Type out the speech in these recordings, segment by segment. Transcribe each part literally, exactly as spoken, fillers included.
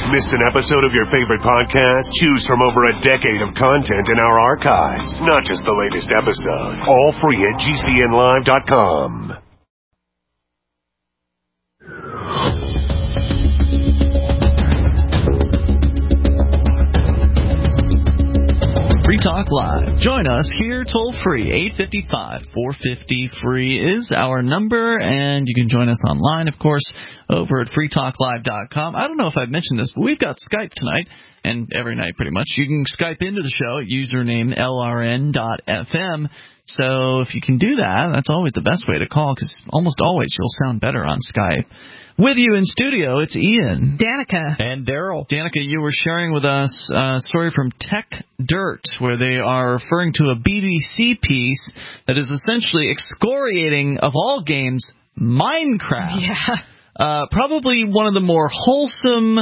Missed an episode of your favorite podcast? Choose from over a decade of content in our archives, not just the latest episode. All free at G C N live dot com. Free Talk Live. Join us here toll free. eight five five, four five zero, free is our number, and you can join us online, of course, over at free talk live dot com. I don't know if I've mentioned this, but we've got Skype tonight, and every night pretty much. You can Skype into the show at username L R N dot F M. So if you can do that, that's always the best way to call, because almost always you'll sound better on Skype. With you in studio, it's Ian. Danica. And Daryl. Danica, you were sharing with us a story from Tech Dirt, where they are referring to a B B C piece that is essentially excoriating, of all games, Minecraft. Yeah. Uh, probably one of the more wholesome,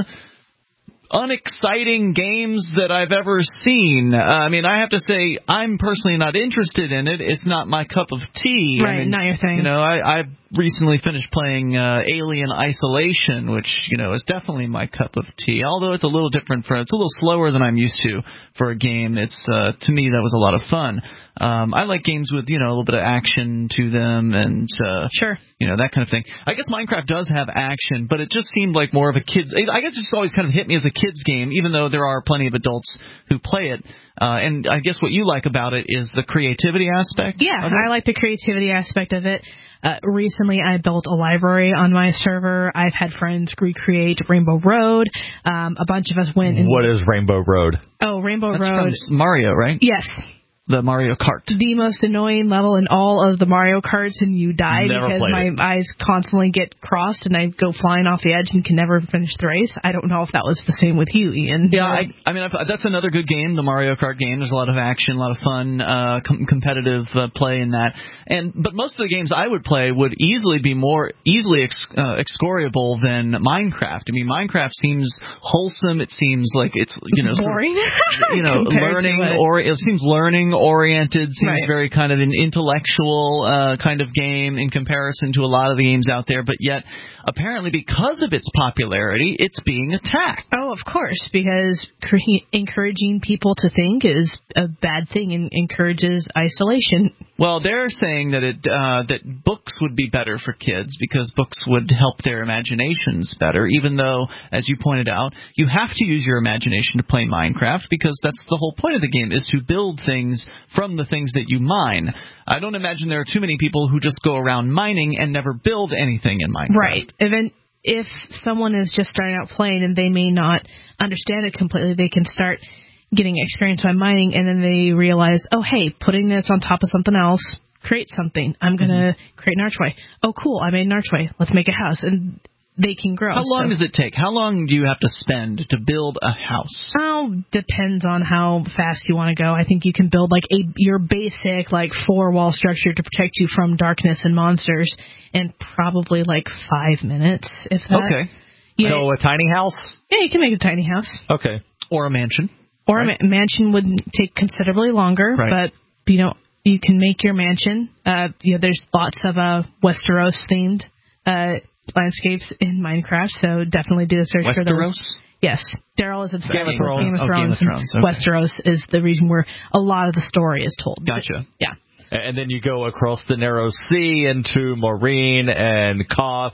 unexciting games that I've ever seen. Uh, I mean, I have to say, I'm personally not interested in it. It's not my cup of tea. Right, I mean, not your thing. You know, I, I recently finished playing uh, Alien Isolation, which, you know, is definitely my cup of tea. Although it's a little different for, it's a little slower than I'm used to for a game. It's, uh, to me, that was a lot of fun. Um, I like games with, you know, a little bit of action to them and, uh, sure, you know, that kind of thing. I guess Minecraft does have action, but it just seemed like more of a kid's, I guess it just always kind of hit me as a kid's game, even though there are plenty of adults who play it. Uh, and I guess what you like about it is the creativity aspect. Yeah, I like the creativity aspect of it. Uh, recently, I built a library on my server. I've had friends recreate Rainbow Road. Um, a bunch of us went. And, what is Rainbow Road? Oh, Rainbow That's Road. From Mario, right? Yes. The Mario Kart. The most annoying level in all of the Mario Karts, and you die Never because my it. eyes constantly get crossed and I go flying off the edge and can never finish the race. I don't know if that was the same with you, Ian. Yeah, I, I mean, I've, that's another good game, the Mario Kart game. There's a lot of action, a lot of fun, uh, com- competitive uh, play in that. And but most of the games I would play would easily be more easily ex- uh, excoriable than Minecraft. I mean, Minecraft seems wholesome. It seems like it's, you know, boring. Sort of, you know, learning it. or it seems learning oriented. Seems right. very kind of an intellectual uh, kind of game in comparison to a lot of the games out there. But yet, apparently, because of its popularity, it's being attacked. Oh, of course, because cre- encouraging people to think is a bad thing and encourages isolation. Well, they're saying that it uh, that books would be better for kids because books would help their imaginations better, even though, as you pointed out, you have to use your imagination to play Minecraft because that's the whole point of the game, is to build things from the things that you mine. I don't imagine there are too many people who just go around mining and never build anything in Minecraft. Right. Even if someone is just starting out playing and they may not understand it completely, they can start getting experience by mining, and then they realize, oh, hey, putting this on top of something else creates something. I'm going to mm-hmm. create an archway. Oh, cool, I made an archway. Let's make a house. And they can grow. How long so. does it take? How long do you have to spend to build a house? Oh, depends on how fast you want to go. I think you can build like a your basic like four wall structure to protect you from darkness and monsters in probably like five minutes, if that. Okay. Yeah. So a tiny house? Yeah, you can make a tiny house. Okay. Or a mansion. Or right? a ma- mansion would take considerably longer, right. but you know you can make your mansion. Uh, you know, there's lots of uh, Westeros themed uh, landscapes in Minecraft, so definitely do a search Westeros? for those. Yes, Daryl is obsessed Game of with Thrones. Game of Oh, Thrones. Game of Thrones. And Okay. Westeros is the region where a lot of the story is told. Gotcha. Yeah. And then you go across the Narrow Sea into Marine and Koth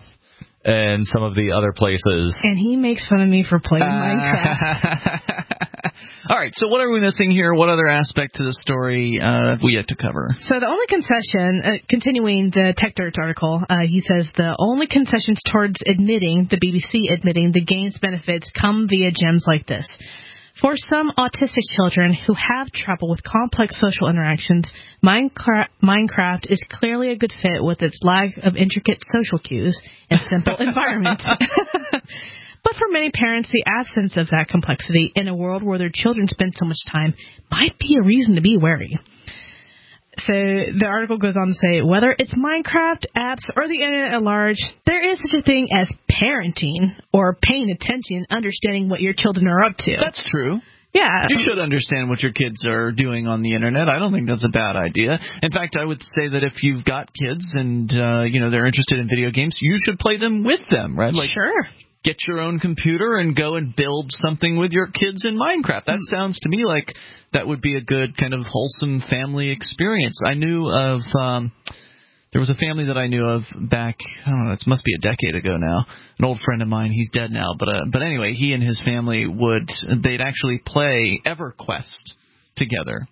and some of the other places. And he makes fun of me for playing uh, Minecraft. All right, so what are we missing here? What other aspect to the story uh, have we yet to cover? So the only concession, uh, continuing the Tech Dirt article, uh, he says the only concessions towards admitting, the B B C admitting, the game's benefits come via gems like this. For some autistic children who have trouble with complex social interactions, Minecraft, Minecraft is clearly a good fit with its lack of intricate social cues and simple environment. But for many parents, the absence of that complexity in a world where their children spend so much time might be a reason to be wary. So the article goes on to say, whether it's Minecraft, apps, or the internet at large, there is such a thing as parenting or paying attention, understanding what your children are up to. That's true. Yeah. You should understand what your kids are doing on the internet. I don't think that's a bad idea. In fact, I would say that if you've got kids and, uh, you know, they're interested in video games, you should play them with them, right? Like, sure. get your own computer and go and build something with your kids in Minecraft. That sounds to me like that would be a good kind of wholesome family experience. I knew of um, there was a family that I knew of back, I don't know, it must be a decade ago now. An old friend of mine, he's dead now, but uh, but anyway, he and his family would they'd actually play EverQuest together.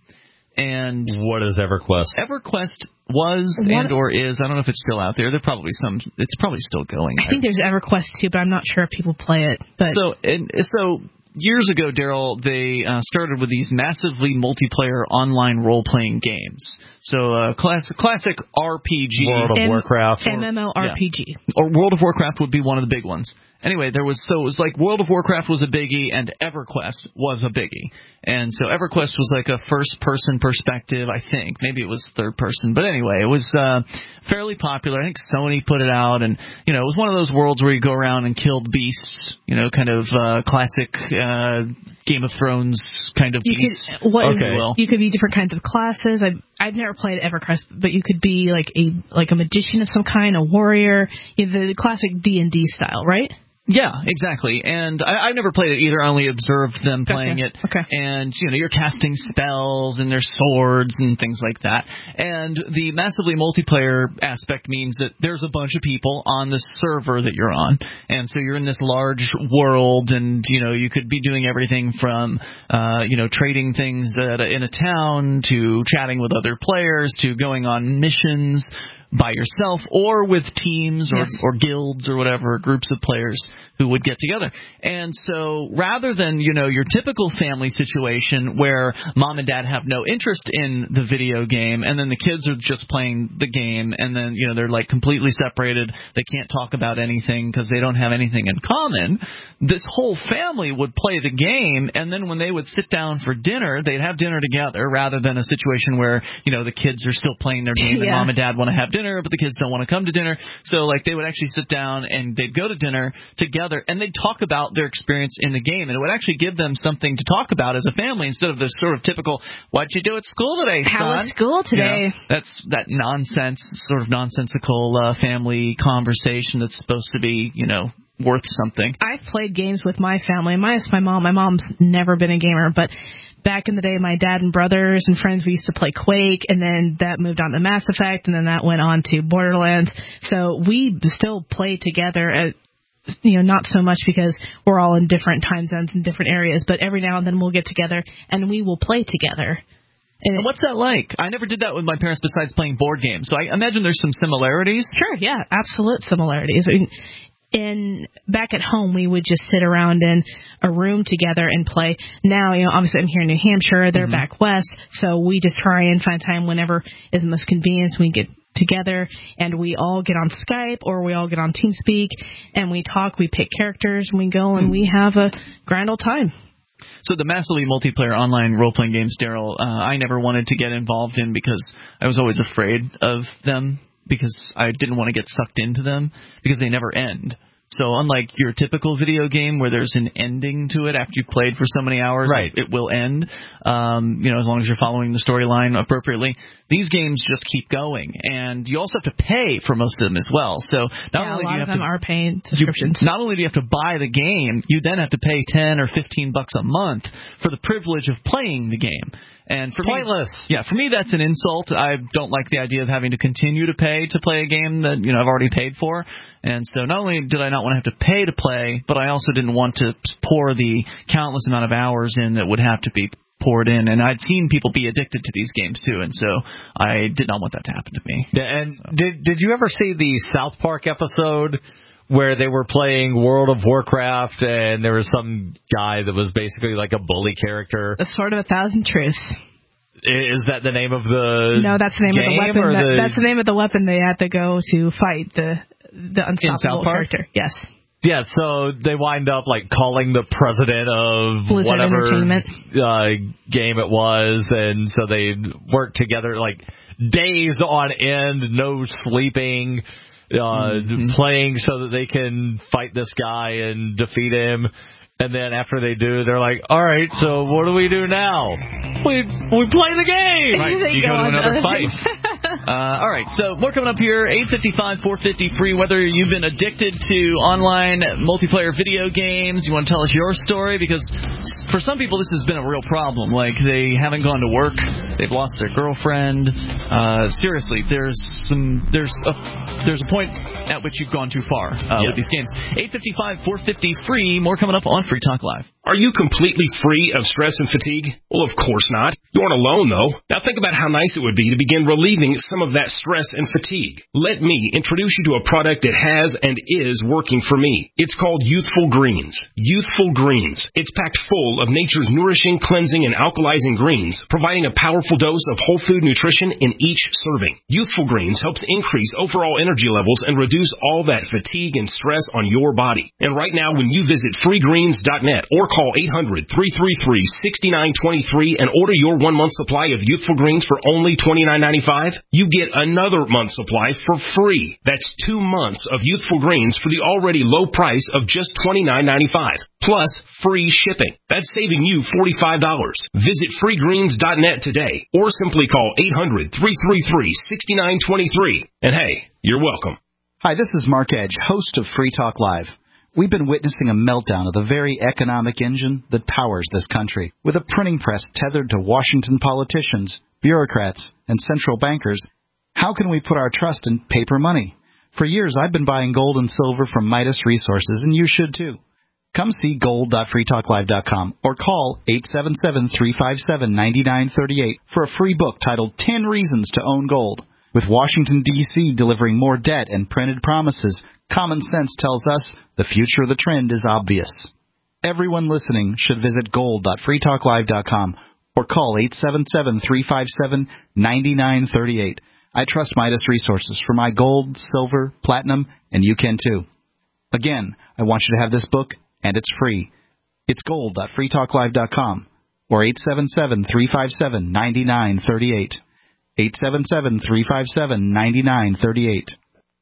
And what is EverQuest? EverQuest was what? and or is, I don't know if it's still out there. There probably some. It's probably still going. I think there's EverQuest too, but I'm not sure if people play it. But so and so years ago, Daryl, they uh, started with these massively multiplayer online role-playing games. So uh, classic classic R P G, World of M- Warcraft, MMORPG, yeah. Or World of Warcraft would be one of the big ones. Anyway, there was so it was like World of Warcraft was a biggie and EverQuest was a biggie. And so EverQuest was like a first-person perspective, I think. Maybe it was third-person. But anyway, it was uh, fairly popular. I think Sony put it out. And, you know, it was one of those worlds where you go around and kill beasts, you know, kind of uh, classic uh, Game of Thrones kind of you beasts. Could, what, okay. Well, you could be different kinds of classes. I've, I've never played EverQuest, but you could be like a like a magician of some kind, a warrior, you know, the classic D and D style, right? Yeah, exactly. And I, I've never played it either. I only observed them playing okay. it. Okay. And, you know, you're casting spells and there's swords and things like that. And the massively multiplayer aspect means that there's a bunch of people on the server that you're on. And so you're in this large world and, you know, you could be doing everything from, uh, you know, trading things at a, in a town to chatting with other players to going on missions by yourself or with teams or, yes. or guilds or whatever, groups of players who would get together. And so rather than, you know, your typical family situation where mom and dad have no interest in the video game and then the kids are just playing the game and then, you know, they're like completely separated, they can't talk about anything because they don't have anything in common, this whole family would play the game and then when they would sit down for dinner, they'd have dinner together rather than a situation where, you know, the kids are still playing their game yeah. and mom and dad want to have dinner dinner, but the kids don't want to come to dinner. So, like, they would actually sit down and they'd go to dinner together and they'd talk about their experience in the game. And it would actually give them something to talk about as a family instead of the sort of typical, what'd you do at school today, son? How was school today? You know, that's that nonsense, sort of nonsensical uh, family conversation that's supposed to be, you know, worth something. I've played games with my family, minus my mom. My mom's never been a gamer, but back in the day, my dad and brothers and friends, we used to play Quake, and then that moved on to Mass Effect, and then that went on to Borderlands. So we still play together, at, you know, not so much because we're all in different time zones in different areas, but every now and then we'll get together, and we will play together. And, and what's that like? I never did that with my parents besides playing board games, so I imagine there's some similarities. Sure, yeah, absolute similarities. I mean, in back at home, we would just sit around in a room together and play. Now, you know, obviously I'm here in New Hampshire, they're mm-hmm. back west, so we just try and find time whenever is most convenient. We get together and we all get on Skype or we all get on TeamSpeak and we talk, we pick characters, and we go and we have a grand old time. So the massively multiplayer online role-playing games, Daryl, uh, I never wanted to get involved in because I was always afraid of them, because I didn't want to get sucked into them, because they never end. So unlike your typical video game where there's an ending to it after you've played for so many hours, right. it, it will end, um, you know, as long as you're following the storyline appropriately. These games just keep going, and you also have to pay for most of them as well. So not yeah, only a lot do you of have them to, are paying subscriptions. You, not only do you have to buy the game, you then have to pay ten or fifteen bucks a month for the privilege of playing the game. And for Pointless. me, yeah, for me that's an insult. I don't like the idea of having to continue to pay to play a game that, you know, I've already paid for. And so not only did I not want to have to pay to play, but I also didn't want to pour the countless amount of hours in that would have to be poured in. And I'd seen people be addicted to these games too, and so I did not want that to happen to me. Yeah, and so. did did you ever see the South Park episode where they were playing World of Warcraft and there was some guy that was basically like a bully character? The Sword of a Thousand Truths. Is that the name of the No, that's the name of the weapon. That, the... That's the name of the weapon they had to go to fight the the unstoppable character. Yes. Yeah, so they wind up like calling the president of Blizzard whatever Entertainment. Uh, game it was, and so they worked together like days on end, no sleeping. Uh, mm-hmm. playing so that they can fight this guy and defeat him. And then after they do, they're like, all right, so what do we do now? We we play the game! Right, you, you go, go to another fight. Uh, all right, so more coming up here, eight fifty-five, four fifty free. Whether you've been addicted to online multiplayer video games, you want to tell us your story, because for some people this has been a real problem. Like, they haven't gone to work, they've lost their girlfriend. Uh, seriously, there's some there's a there's a point at which you've gone too far uh, yes. with these games. eight fifty-five, four fifty free. More coming up on Free Talk Live. Are you completely free of stress and fatigue? Well, of course not. You aren't alone, though. Now think about how nice it would be to begin relieving some of that stress and fatigue. Let me introduce you to a product that has and is working for me. It's called Youthful Greens. Youthful Greens. It's packed full of nature's nourishing, cleansing, and alkalizing greens, providing a powerful dose of whole food nutrition in each serving. Youthful Greens helps increase overall energy levels and reduce all that fatigue and stress on your body. And right now, when you visit free greens dot net or call eight hundred, three three three, six nine two three and order your one-month supply of Youthful Greens for only twenty-nine ninety-five, you get another month supply for free. That's two months of Youthful Greens for the already low price of just twenty-nine ninety-five, plus free shipping. That's saving you forty-five dollars. Visit free greens dot net today or simply call eight hundred, three three three, six nine two three. And hey, you're welcome. Hi, this is Mark Edge, host of Free Talk Live. We've been witnessing a meltdown of the very economic engine that powers this country. With a printing press tethered to Washington politicians, bureaucrats, and central bankers, how can we put our trust in paper money? For years, I've been buying gold and silver from Midas Resources, and you should too. Come see gold dot free talk live dot com or call eight seven seven, three five seven, nine nine three eight for a free book titled ten Reasons to Own Gold. With Washington, D C delivering more debt and printed promises, common sense tells us the future of the trend is obvious. Everyone listening should visit gold dot free talk live dot com or call eight seven seven, three five seven, nine nine three eight. I trust Midas Resources for my gold, silver, platinum, and you can too. Again, I want you to have this book, and it's free. It's gold dot free talk live dot com or eight seven seven, three five seven, nine nine three eight. eight seven seven, three five seven, nine nine three eight.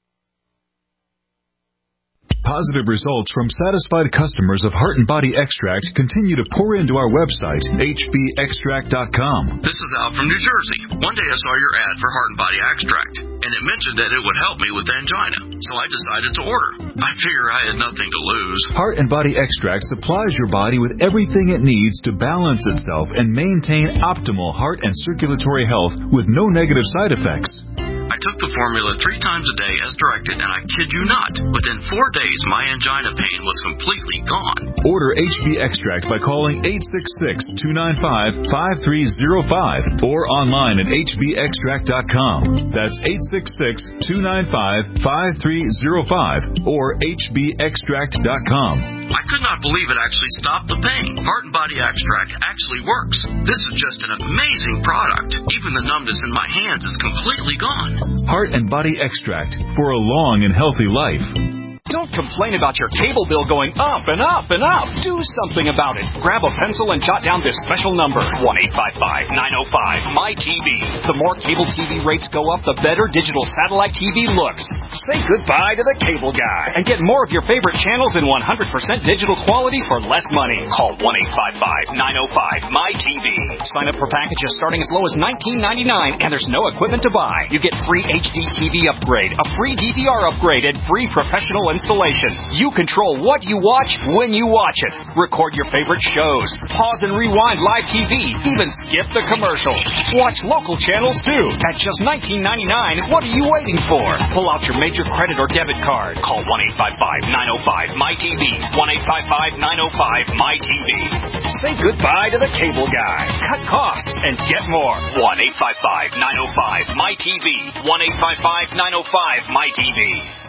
Positive results from satisfied customers of Heart and Body Extract continue to pour into our website, H B extract dot com. This is Al from New Jersey. One day I saw your ad for Heart and Body Extract, and it mentioned that it would help me with angina, so I decided to order. I figure I had nothing to lose. Heart and Body Extract supplies your body with everything it needs to balance itself and maintain optimal heart and circulatory health with no negative side effects. I took the formula three times a day as directed, and I kid you not, within four days my angina pain was completely gone. Order H B Extract by calling eight six six, two nine five, five three zero five or online at H B extract dot com. That's eight six six, two nine five, five three zero five or H B extract dot com. I could not believe it actually stopped the pain. Heart and Body Extract actually works. This is just an amazing product. Even the numbness in my hands is completely gone. Heart and Body Extract for a long and healthy life. Don't complain about your cable bill going up and up and up. Do something about it. Grab a pencil and jot down this special number, one eight five five, nine oh five, M Y T V. The more cable T V rates go up, the better digital satellite T V looks. Say goodbye to the cable guy and get more of your favorite channels in one hundred percent digital quality for less money. Call one eight five five, nine oh five, M Y T V. Sign up for packages starting as low as nineteen ninety-nine, and there's no equipment to buy. You get free H D T V upgrade, a free D V R upgrade, and free professional installation. You control what you watch when you watch it. Record your favorite shows. Pause and rewind live T V. Even skip the commercials. Watch local channels too. At just nineteen ninety-nine, what are you waiting for? Pull out your major credit or debit card. Call one eight five five, nine oh five, M Y T V. one eight five five, nine oh five, M Y T V. Say goodbye to the cable guy. Cut costs and get more. one eight five five, nine oh five, M Y T V. one eight five five, nine oh five, M Y T V.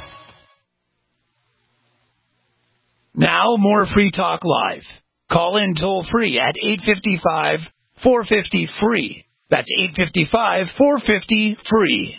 Now, more Free Talk Live. Call in toll free at eight five five, four five zero, F R E E. That's eight five five, four five zero, F R E E.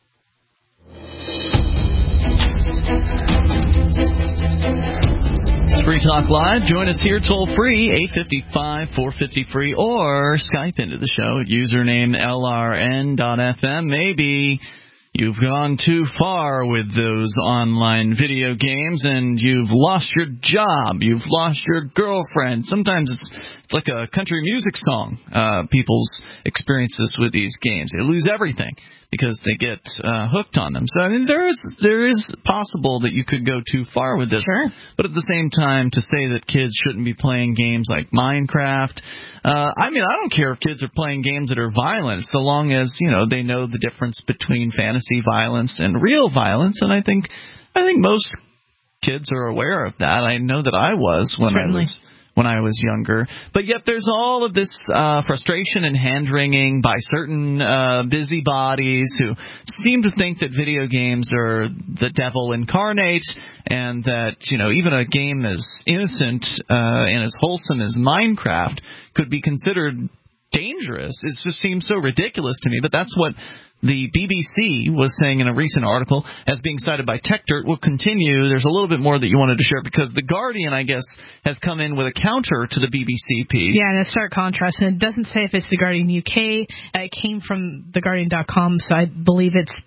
Free Talk Live. Join us here toll free, eight five five, four five zero, F R E E, or Skype into the show at username L R N dot F M. Maybe you've gone too far with those online video games and you've lost your job, you've lost your girlfriend. Sometimes it's it's like a country music song. Uh, people's experiences with these games, they lose everything because they get uh, hooked on them. So I mean, there is there is possible that you could go too far with this. Sure. But at the same time, to say that kids shouldn't be playing games like Minecraft, uh, I mean, I don't care if kids are playing games that are violent, so long as you know they know the difference between fantasy violence and real violence. And I think I think most kids are aware of that. I know that I was when Certainly. I was. when I was younger. But yet there's all of this uh, frustration and hand-wringing by certain uh, busybodies who seem to think that video games are the devil incarnate, and that, you know, even a game as innocent uh, and as wholesome as Minecraft could be considered dangerous. It just seems so ridiculous to me, but that's what the B B C was saying in a recent article, as being cited by TechDirt. We'll continue. There's a little bit more that you wanted to share, because The Guardian, I guess, has come in with a counter to the B B C piece. Yeah, and a stark contrast. And it doesn't say if it's The Guardian U K. Uh, it came from the guardian dot com, so I believe it's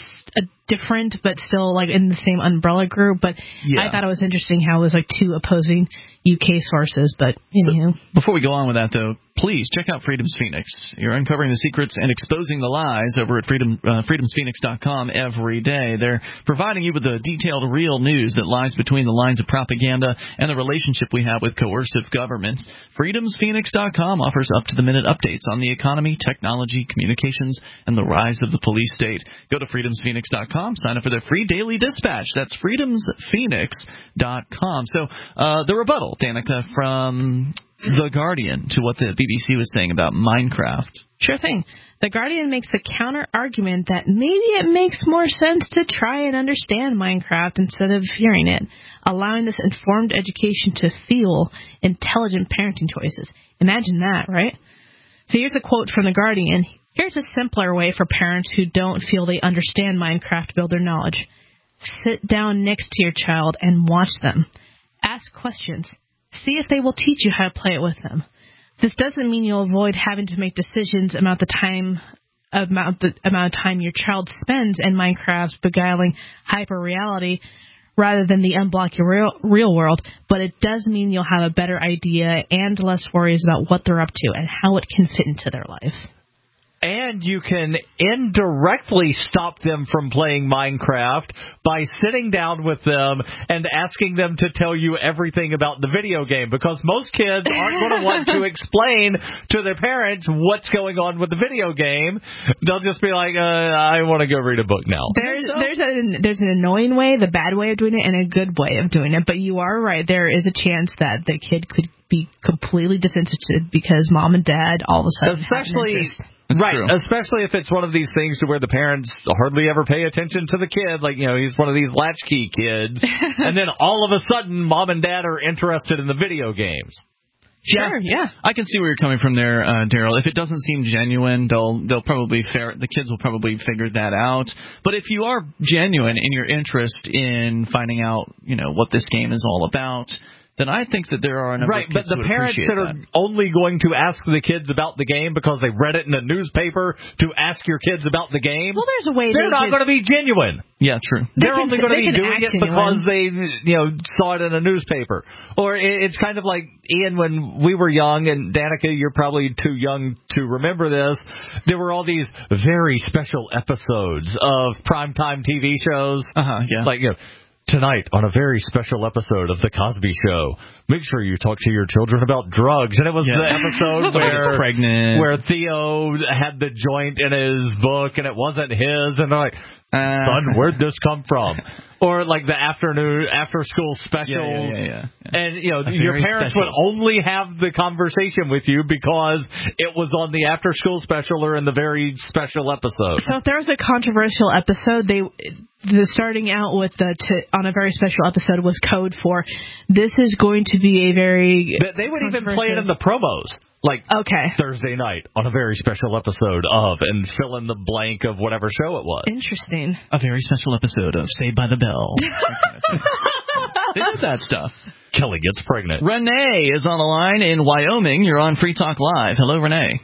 a different, but still like in the same umbrella group. But yeah. I thought it was interesting how it was like two opposing U K sources. But anywho. So, before we go on with that, though, please check out Freedom's Phoenix. You're uncovering the secrets and exposing the lies over at freedom, uh, freedoms phoenix dot com every day. They're providing you with the detailed, real news that lies between the lines of propaganda and the relationship we have with coercive governments. freedoms phoenix dot com offers up-to-the-minute updates on the economy, technology, communications, and the rise of the police state. Go to freedoms phoenix dot com. Sign up for their free daily dispatch. That's freedoms phoenix dot com. So uh, the rebuttal, Danica, from The Guardian to what the B B C was saying about Minecraft. Sure thing. The Guardian makes the counter-argument that maybe it makes more sense to try and understand Minecraft instead of fearing it, allowing this informed education to fuel intelligent parenting choices. Imagine that, right? So here's a quote from The Guardian. Here's a simpler way for parents who don't feel they understand Minecraft to build their knowledge. Sit down next to your child and watch them. Ask questions. See if they will teach you how to play it with them. This doesn't mean you'll avoid having to make decisions about the time about the amount of time your child spends in Minecraft's beguiling hyper-reality rather than the unblocky real, real world, but it does mean you'll have a better idea and less worries about what they're up to and how it can fit into their life. And you can indirectly stop them from playing Minecraft by sitting down with them and asking them to tell you everything about the video game, because most kids aren't going to want to explain to their parents what's going on with the video game. They'll just be like, uh, I want to go read a book now. There's there's, a, there's an annoying way, the bad way of doing it, and a good way of doing it. But you are right. There is a chance that the kid could be completely disinterested because mom and dad all of a sudden Especially... have an interest. That's right, true. Especially if it's one of these things to where the parents hardly ever pay attention to the kid. Like, you know, he's one of these latchkey kids. And then all of a sudden, mom and dad are interested in the video games. Sure, yeah. I can see where you're coming from there, uh, Daryl. If it doesn't seem genuine, they'll they'll probably fair, the kids will probably figure that out. But if you are genuine in your interest in finding out, you know, what this game is all about, then I think that there are a number right, of kids but the who would parents appreciate that are that. only going to ask the kids about the game because they read it in a newspaper to ask your kids about the game, Well, there's a way they're they not could- going to be genuine. Yeah, true. They They're can- only going to they be can doing act it because genuine. they, you know, saw it in a newspaper. Or it- it's kind of like, Ian, when we were young, and Danica, you're probably too young to remember this, there were all these very special episodes of primetime T V shows. Uh-huh, yeah. Like, you know, tonight on a very special episode of The Cosby Show, make sure you talk to your children about drugs. And it was Yeah. the episode Somebody where, gets pregnant. where Theo had the joint in his book and it wasn't his. And they're like, Uh, son, where'd this come from? Or like the afternoon, after school specials. Yeah, yeah, yeah, yeah. And, you know, A your very parents special. would only have the conversation with you because it was on the after school special or in the very special episode. So if there was a controversial episode, they the starting out with the to, on a very special episode was code for this is going to be a very They, they would even play it in the promos. Like, okay. Thursday night on a very special episode of, and fill in the blank of whatever show it was. Interesting. A very special episode of Saved by the Bell. They did that stuff. Kelly gets pregnant. Renee is on the line in Wyoming. You're on Free Talk Live. Hello, Renee.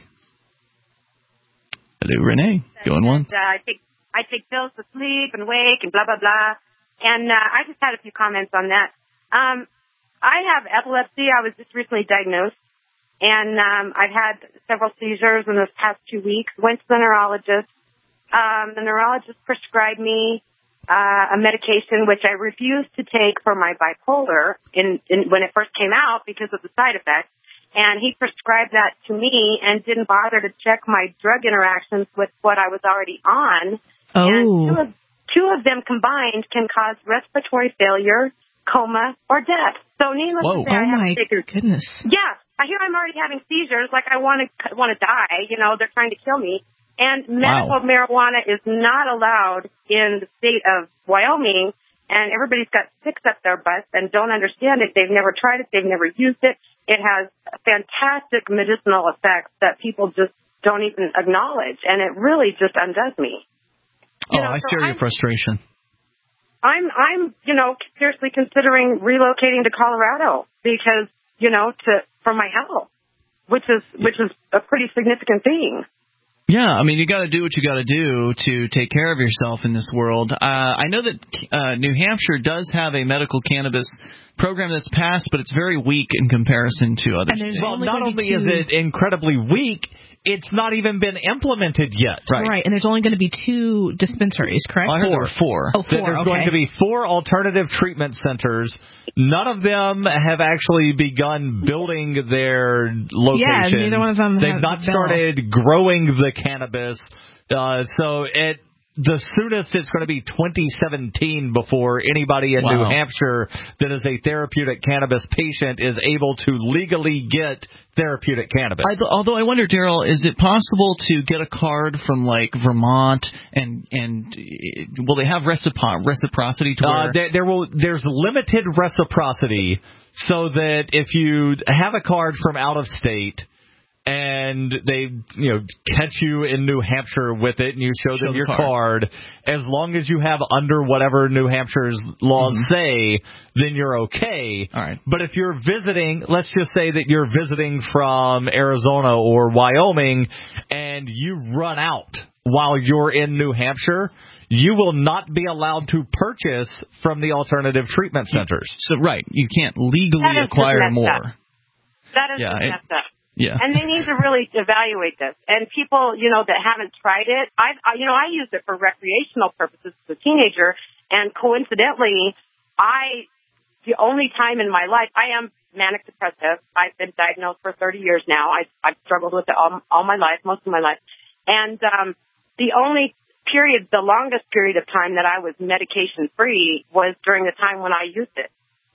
Hello, Renee. Going once. Uh, I take I take pills to sleep and wake and blah blah blah. And uh, I just had a few comments on that. Um, I have epilepsy. I was just recently diagnosed, And um, I've had several seizures in this past two weeks. Went to the neurologist. Um, the neurologist prescribed me uh, a medication which I refused to take for my bipolar in, in when it first came out because of the side effects. And he prescribed that to me and didn't bother to check my drug interactions with what I was already on. Oh. And two of, two of them combined can cause respiratory failure, coma, or death. So needless Whoa. to say, oh I have my to take goodness. Yeah, I hear I'm already having seizures. Like I want to want to die. You know, they're trying to kill me. And medical Wow. marijuana is not allowed in the state of Wyoming. And everybody's got sticks up their butts and don't understand it. They've never tried it. They've never used it. It has fantastic medicinal effects that people just don't even acknowledge. And it really just undoes me. Oh, You know, I so share your I'm- frustration. I'm, I'm, you know, seriously considering relocating to Colorado because, you know, to, for my health, which is, which is a pretty significant thing. Yeah, I mean, you got to do what you got to do to take care of yourself in this world. Uh, I know that uh, New Hampshire does have a medical cannabis program that's passed, but it's very weak in comparison to other And there's states. Well, only not gonna be only is two- it incredibly weak, it's not even been implemented yet. Right. And there's only going to be two dispensaries, correct? I heard there were four. Oh, four. There's okay. going to be four alternative treatment centers. None of them have actually begun building their locations. Yeah, neither one of them They've have not built. started growing the cannabis. Uh, so it the soonest it's going to be twenty seventeen before anybody in Wow. New Hampshire that is a therapeutic cannabis patient is able to legally get therapeutic cannabis. I, although I wonder, Daryl, is it possible to get a card from like Vermont and and uh, will they have recipro- reciprocity to where Uh, there, there will. There's limited reciprocity, so that if you have a card from out of state and they, you know, catch you in New Hampshire with it, and you show, Show them the your card. card, as long as you have under whatever New Hampshire's laws Mm-hmm. say, then you're okay. All right. But if you're visiting, let's just say that you're visiting from Arizona or Wyoming, and you run out while you're in New Hampshire, you will not be allowed to purchase from the alternative treatment centers. So right, you can't legally That is just acquire messed more. up. That is Yeah, just it- messed up. Yeah. And they need to really evaluate this. And people, you know, that haven't tried it, I've, I, you know, I used it for recreational purposes as a teenager. And coincidentally, I, the only time in my life, I am manic depressive. I've been diagnosed for thirty years now. I, I've struggled with it all, all my life, most of my life. And um, the only period, the longest period of time that I was medication free was during the time when I used it.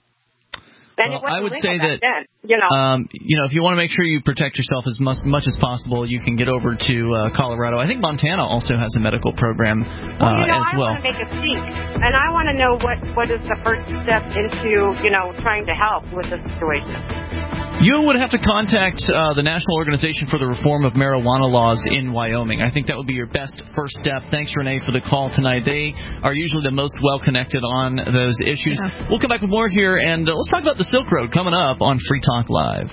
And Well, it wasn't I would legal say back that, then, you know. Um, you know, if you want to make sure you protect yourself as much, much as possible, you can get over to uh, Colorado. I think Montana also has a medical program uh, Well, you know, as I well. want to make a speak, and I want to know what, what is the first step into, you know, trying to help with this situation. You would have to contact uh, the National Organization for the Reform of Marijuana Laws in Wyoming. I think that would be your best first step. Thanks, Renee, for the call tonight. They are usually the most well-connected on those issues. Yeah. We'll come back with more here, and uh, let's talk about the Silk Road coming up on Free Talk Live.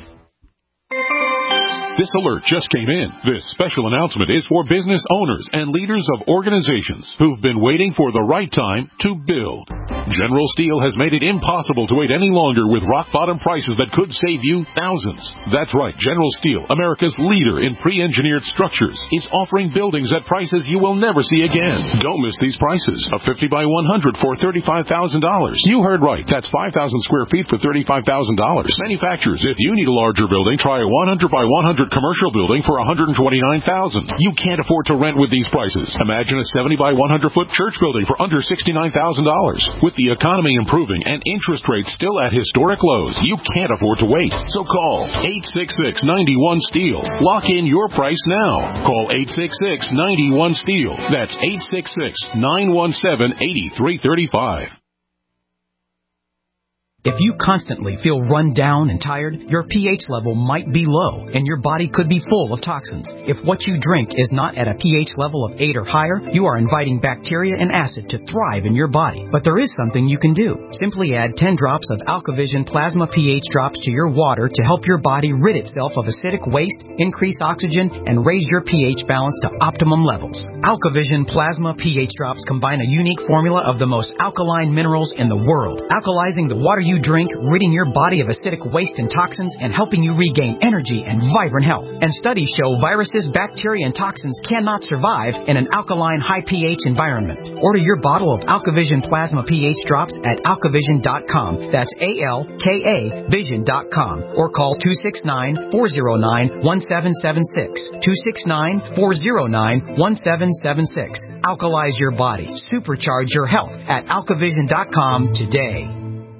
This alert just came in. This special announcement is for business owners and leaders of organizations who've been waiting for the right time to build. General Steel has made it impossible to wait any longer with rock-bottom prices that could save you thousands. That's right, General Steel, America's leader in pre-engineered structures, is offering buildings at prices you will never see again. Don't miss these prices. A fifty by one hundred for thirty-five thousand dollars. You heard right. That's five thousand square feet for thirty-five thousand dollars. Manufacturers, if you need a larger building, try a one hundred by one hundred commercial building for one hundred twenty-nine thousand dollars. You can't afford to rent with these prices. Imagine a seventy by one hundred foot church building for under sixty-nine thousand dollars. With the economy improving and interest rates still at historic lows, you can't afford to wait. So call eight six six, nine one, STEEL. Lock in your price now. Call eight six six, nine one, STEEL. That's eight six six, nine one seven, eight three three five. If you constantly feel run down and tired, your pH level might be low and your body could be full of toxins. If what you drink is not at a pH level of eight or higher, you are inviting bacteria and acid to thrive in your body. But there is something you can do. Simply add ten drops of AlkaVision Plasma pH drops to your water to help your body rid itself of acidic waste, increase oxygen, and raise your pH balance to optimum levels. AlkaVision Plasma pH drops combine a unique formula of the most alkaline minerals in the world, alkalizing the water you you drink, ridding your body of acidic waste and toxins, and helping you regain energy and vibrant health. And studies show viruses, bacteria, and toxins cannot survive in an alkaline, high pH environment. Order your bottle of AlkaVision Plasma pH drops at alkavision dot com. That's A L K A vision dot com. Or call two six nine, four zero nine, one seven seven six. two six nine, four zero nine, one seven seven six. Alkalize your body. Supercharge your health at alkavision dot com today.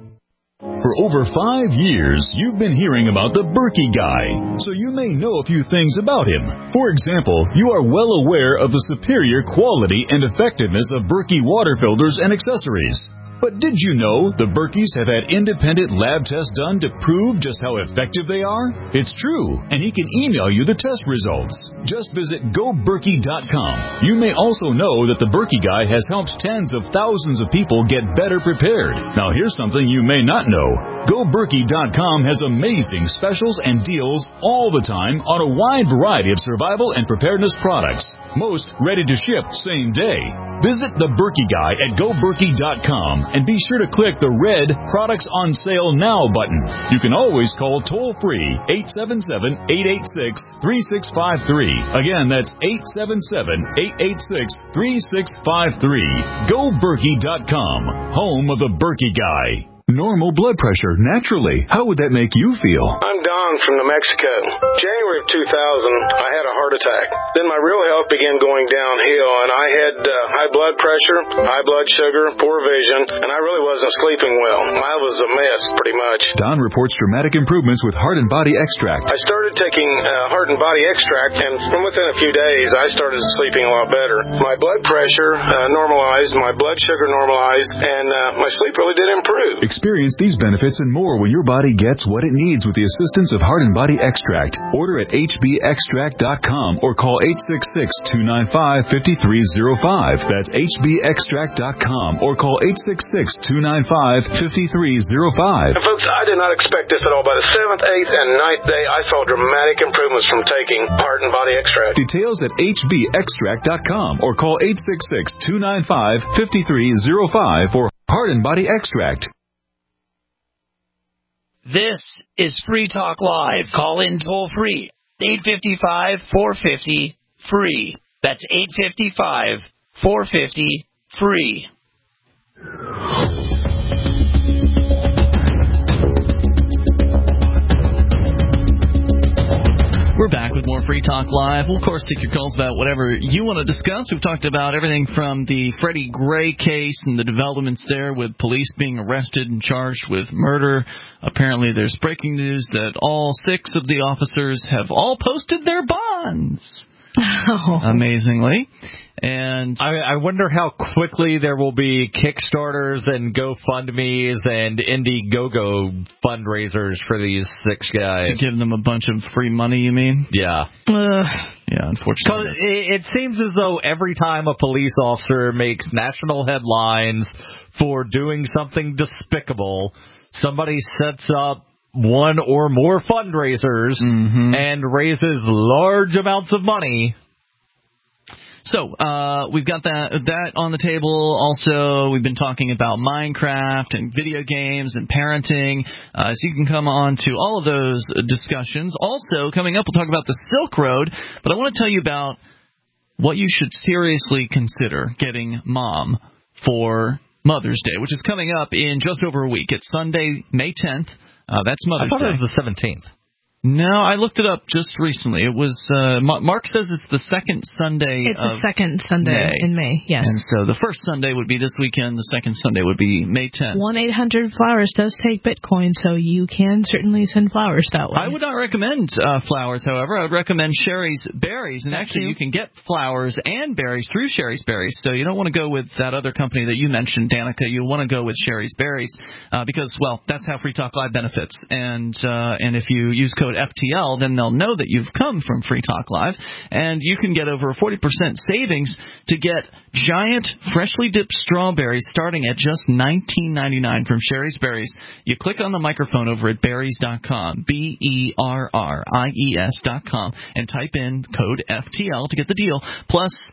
For over five years, you've been hearing about the Berkey Guy, so you may know a few things about him. For example, you are well aware of the superior quality and effectiveness of Berkey water filters and accessories. But did you know the Berkeys have had independent lab tests done to prove just how effective they are? It's true, and he can email you the test results. Just visit go berkey dot com. You may also know that the Berkey Guy has helped tens of thousands of people get better prepared. Now here's something you may not know. go berkey dot com has amazing specials and deals all the time on a wide variety of survival and preparedness products. Most ready to ship same day. Visit the Berkey Guy at go berkey dot com and be sure to click the red Products on Sale Now button. You can always call toll-free eight seven seven, eight eight six, three six five three. Again, that's eight seven seven, eight eight six, three six five three. go berkey dot com, home of the Berkey Guy. Normal blood pressure, naturally. How would that make you feel? I'm Don from New Mexico. January of two thousand, I had a heart attack. Then my real health began going downhill, and I had uh, high blood pressure, high blood sugar, poor vision, and I really wasn't sleeping well. I was a mess, pretty much. Don reports dramatic improvements with Heart and Body Extract. I started taking uh, Heart and Body Extract, and from within a few days, I started sleeping a lot better. My blood pressure uh, normalized, my blood sugar normalized, and uh, my sleep really did improve. Experience these benefits and more when your body gets what it needs with the assistance of Heart and Body Extract. Order at h b extract dot com or call eight six six, two nine five, five three zero five. That's h b extract dot com or call eight six six, two nine five, five three zero five. And folks, I did not expect this at all. By the seventh, eighth, and ninth day, I saw dramatic improvements from taking Heart and Body Extract. Details at h b extract dot com or call eight six six, two nine five, five three zero five for Heart and Body Extract. This is Free Talk Live. Call in toll free. eight five five, four five zero, free. That's eight five five, four five zero, free. We're back with more Free Talk Live. We'll, of course, take your calls about whatever you want to discuss. We've talked about everything from the Freddie Gray case and the developments there with police being arrested and charged with murder. Apparently, there's breaking news that all six of the officers have all posted their bonds. Oh. Amazingly. And I, I wonder how quickly there will be Kickstarters and GoFundMes and Indiegogo fundraisers for these six guys. To give them a bunch of free money, you mean? Yeah. Uh, yeah, unfortunately. It, it seems as though every time a police officer makes national headlines for doing something despicable, somebody sets up one or more fundraisers mm-hmm. and raises large amounts of money. So uh, we've got that that on the table. Also, we've been talking about Minecraft and video games and parenting. Uh, so you can come on to all of those discussions. Also, coming up, we'll talk about the Silk Road. But I want to tell you about what you should seriously consider getting Mom for Mother's Day, which is coming up in just over a week. It's Sunday, May tenth. Uh, that's Mother's Day. I thought Day. It was the seventeenth. No, I looked it up just recently. It was uh, Mark says it's the second Sunday. It's of the second Sunday May. in May. Yes. And so the first Sunday would be this weekend. The second Sunday would be May tenth. one eight hundred flowers does take Bitcoin, so you can certainly send flowers that way. I would not recommend uh, flowers, however. I would recommend Sherry's Berries, and Thank actually you. you can get flowers and berries through Sherry's Berries. So you don't want to go with that other company that you mentioned, Danica. You want to go with Sherry's Berries uh, because, well, that's how Free Talk Live benefits. And uh, and if you use code F T L, then they'll know that you've come from Free Talk Live, and you can get over forty percent savings to get giant freshly dipped strawberries starting at just nineteen ninety-nine from Sherry's Berries. You click on the microphone over at berries dot com, B E R R I E S dot com, and type in code F T L to get the deal. Plus,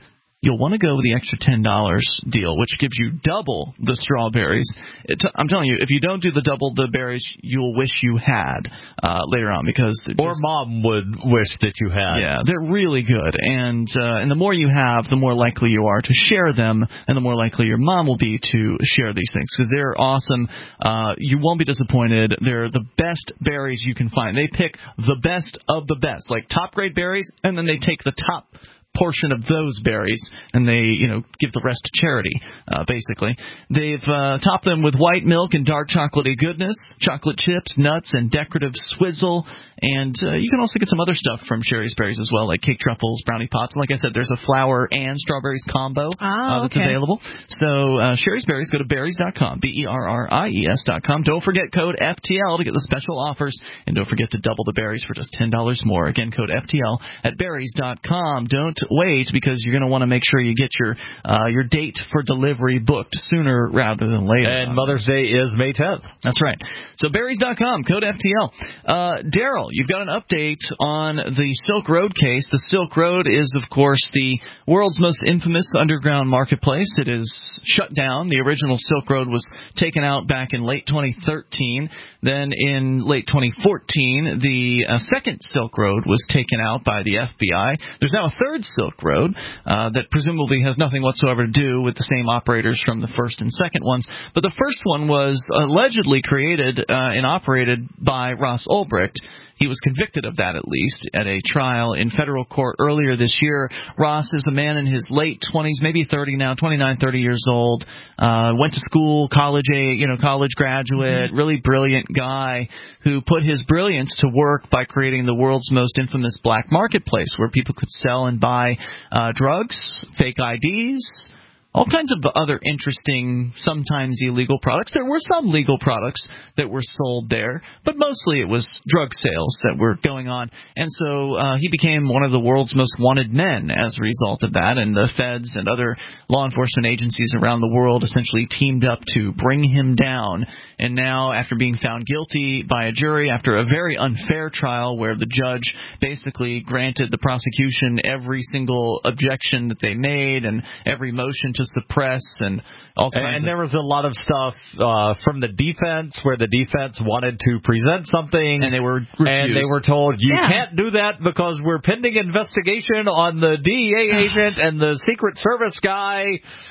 you'll want to go with the extra ten dollars deal, which gives you double the strawberries. It, I'm telling you, if you don't do the double the berries, you'll wish you had uh, later on because or just, mom would wish that you had. Yeah, they're really good, and uh, and the more you have, the more likely you are to share them, and the more likely your mom will be to share these things because they're awesome. Uh, you won't be disappointed. They're the best berries you can find. They pick the best of the best, like top grade berries, and then they take the top portion of those berries, and they, you know, give the rest to charity, uh, basically. They've uh, topped them with white milk and dark chocolatey goodness, chocolate chips, nuts, and decorative swizzle. And uh, you can also get some other stuff from Sherry's Berries as well, like cake truffles, brownie pops. Like I said, there's a flour and strawberries combo oh, uh, that's okay. available. So uh, Sherry's Berries, go to berries dot com, B E R R I E S dot com. Don't forget code F T L to get the special offers, and don't forget to double the berries for just ten dollars more. Again, code F T L at berries dot com. Don't wait, because you're going to want to make sure you get your uh, your date for delivery booked sooner rather than later. And Mother's Day is May tenth. That's right. So berries dot com, code F T L. Uh, Daryl, you've got an update on the Silk Road case. The Silk Road is, of course, the world's most infamous underground marketplace. It is shut down. The original Silk Road was taken out back in late twenty thirteen. Then in late twenty fourteen, the uh, second Silk Road was taken out by the F B I. There's now a third Silk Road uh, that presumably has nothing whatsoever to do with the same operators from the first and second ones. But the first one was allegedly created uh, and operated by Ross Ulbricht. He was convicted of that, at least, at a trial in federal court earlier this year. Ross is a man in his late twenties, maybe thirty now, twenty-nine, thirty years old. Uh, went to school, college, you know, college graduate, mm-hmm. really brilliant guy who put his brilliance to work by creating the world's most infamous black marketplace where people could sell and buy uh, drugs, fake I Ds, all kinds of other interesting, sometimes illegal products. There were some legal products that were sold there, but mostly it was drug sales that were going on. And so uh, he became one of the world's most wanted men as a result of that, and the feds and other law enforcement agencies around the world essentially teamed up to bring him down. And now, after being found guilty by a jury, after a very unfair trial where the judge basically granted the prosecution every single objection that they made and every motion to suppress and all kinds and, and of... there was a lot of stuff uh, from the defense where the defense wanted to present something and they were refused. And they were told you yeah. can't do that because we're pending investigation on the D E A agent and the Secret Service guy,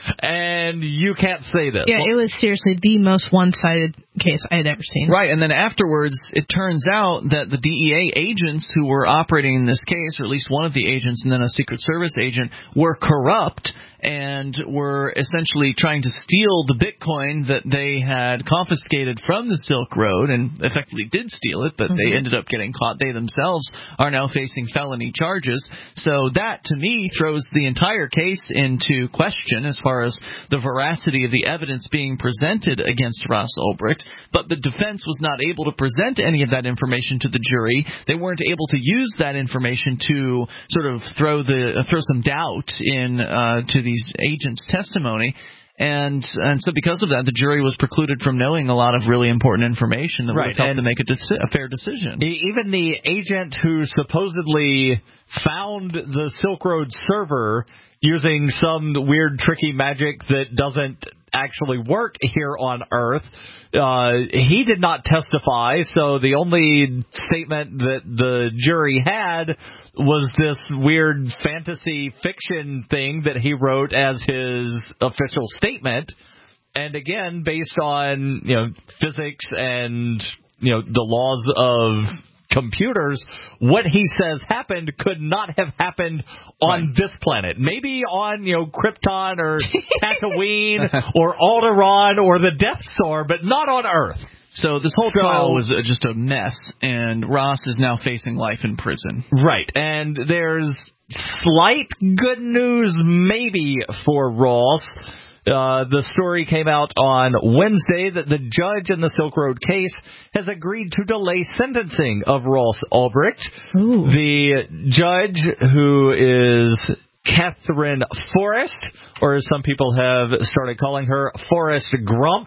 and you can't say this. Yeah, it was seriously the most one-sided case I had ever seen. Right, and then afterwards, it turns out that the D E A agents who were operating in this case, or at least one of the agents and then a Secret Service agent, were corrupt and were essentially trying to steal the Bitcoin that they had confiscated from the Silk Road, and effectively did steal it, but mm-hmm. they ended up getting caught. They themselves are now facing felony charges. So that, to me, throws the entire case into question as far as the veracity of the evidence being presented against Ross Ulbricht. But the defense was not able to present any of that information to the jury. They weren't able to use that information to sort of throw the uh, throw some doubt in uh, to the agents' testimony, and and so because of that, the jury was precluded from knowing a lot of really important information that right. would have helped and them make a, deci- a fair decision. Even the agent who supposedly found the Silk Road server using some weird tricky magic that doesn't actually work here on Earth, uh, he did not testify, so the only statement that the jury had was this weird fantasy fiction thing that he wrote as his official statement, and again, based on, you know, physics and, you know, the laws of computers, what he says happened could not have happened on right. this planet. Maybe on, you know, Krypton or Tatooine or Alderaan or the Death Star, but not on Earth. So this whole trial so, was just a mess, and Ross is now facing life in prison. Right, and there's slight good news maybe for Ross. Uh, the story came out on Wednesday that the judge in the Silk Road case has agreed to delay sentencing of Ross Ulbricht. Ooh. The judge, who is Catherine Forrest, or as some people have started calling her, Forrest Grump,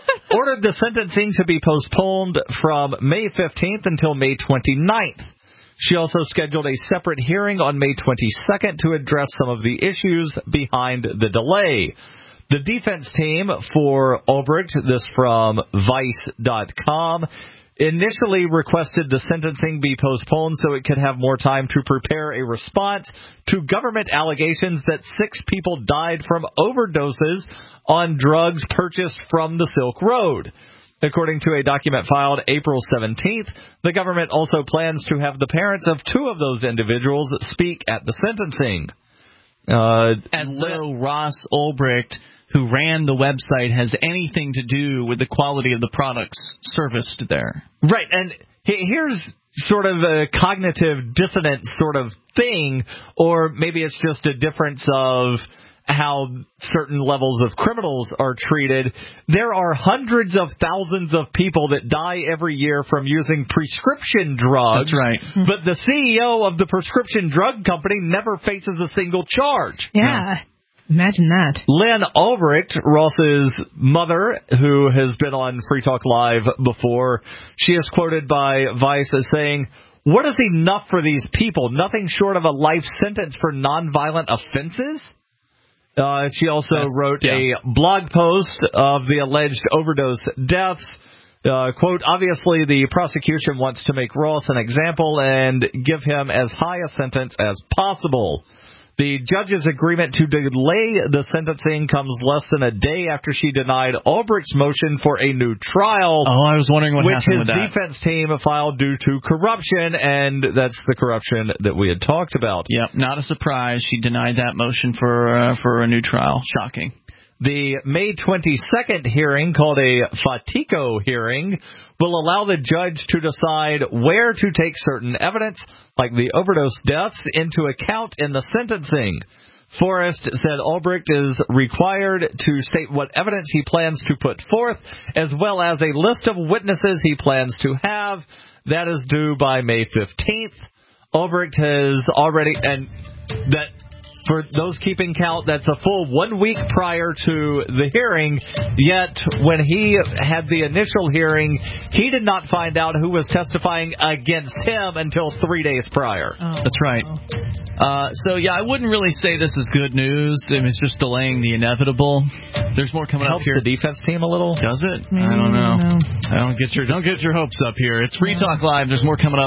ordered the sentencing to be postponed from May fifteenth until May twenty-ninth. She also scheduled a separate hearing on May twenty-second to address some of the issues behind the delay. The defense team for Ulbricht, this from Vice dot com, initially requested the sentencing be postponed so it could have more time to prepare a response to government allegations that six people died from overdoses on drugs purchased from the Silk Road. According to a document filed April seventeenth, the government also plans to have the parents of two of those individuals speak at the sentencing. Uh, As though Ross Ulbricht, who ran the website, has anything to do with the quality of the products serviced there. Right, and here's sort of a cognitive dissonance sort of thing, or maybe it's just a difference of how certain levels of criminals are treated. There are hundreds of thousands of people that die every year from using prescription drugs. That's right. But the C E O of the prescription drug company never faces a single charge. Yeah. Imagine that. Lynn Ulbricht, Ross's mother, who has been on Free Talk Live before, she is quoted by Vice as saying, "What is enough for these people? Nothing short of a life sentence for nonviolent offenses?" Uh, she also That's, wrote yeah. a blog post of the alleged overdose deaths. Uh, quote, "Obviously, the prosecution wants to make Ross an example and give him as high a sentence as possible. The judge's agreement to delay the sentencing comes less than a day after she denied Ulbricht's motion for a new trial. Oh, I was wondering what which happened his with that. defense team filed due to corruption, and that's the corruption that we had talked about. Yep, not a surprise. She denied that motion for uh, for a new trial. Shocking. The May twenty-second hearing, called a Fatico hearing, will allow the judge to decide where to take certain evidence, like the overdose deaths, into account in the sentencing. Forrest said Ulbricht is required to state what evidence he plans to put forth, as well as a list of witnesses he plans to have. That is due by May fifteenth. Ulbricht has already, and that... For those keeping count, that's a full one week prior to the hearing, yet when he had the initial hearing, he did not find out who was testifying against him until three days prior. Oh. That's right. Uh, so, yeah, I wouldn't really say this is good news. I mean, it's just delaying the inevitable. There's more coming Helps up here. the defense team a little? Does it? Maybe, I don't know. no. I don't get your don't get your hopes up here. It's Free Talk Live. There's more coming up.